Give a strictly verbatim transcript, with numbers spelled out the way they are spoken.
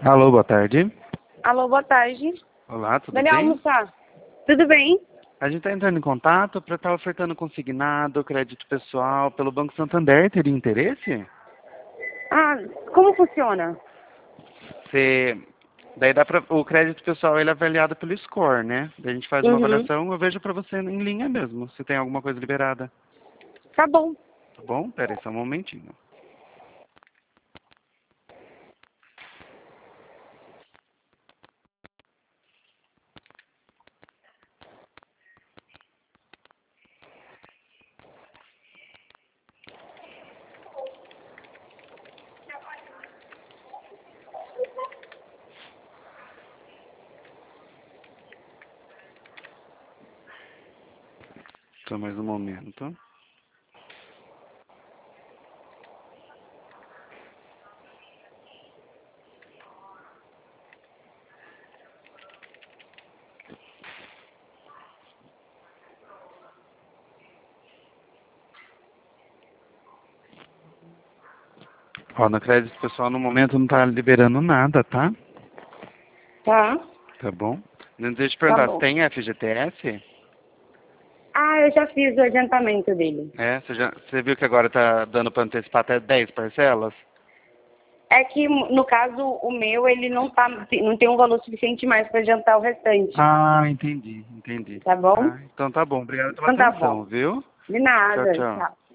Alô, boa tarde. Alô, boa tarde. Olá, tudo Daniel, bem? almoçar. Tudo bem? A gente está entrando em contato para estar ofertando consignado, crédito pessoal pelo Banco Santander. Teria interesse? Ah, como funciona? Você... Daí dá pra... O crédito pessoal ele é avaliado pelo score, né? Daí a gente faz uma Uhum. avaliação, eu vejo para você em linha mesmo, se tem alguma coisa liberada. Tá bom. Tá bom? Pera aí só um momentinho. Só mais um momento. Ó, no crédito pessoal no momento não tá liberando nada, tá? Tá. Tá bom? Deixa eu te Tá perguntar, você bom. tem F G T S? Ah, eu já fiz o adiantamento dele. É, você, já, você viu que agora tá dando para antecipar até dez parcelas? É que, no caso, o meu, ele não, tá, não tem um valor suficiente mais para adiantar o restante. Ah, entendi, entendi. Tá bom? Ah, então tá bom, obrigado pela Então tá bom. atenção, viu? De Tchau, nada. tchau. Tchau.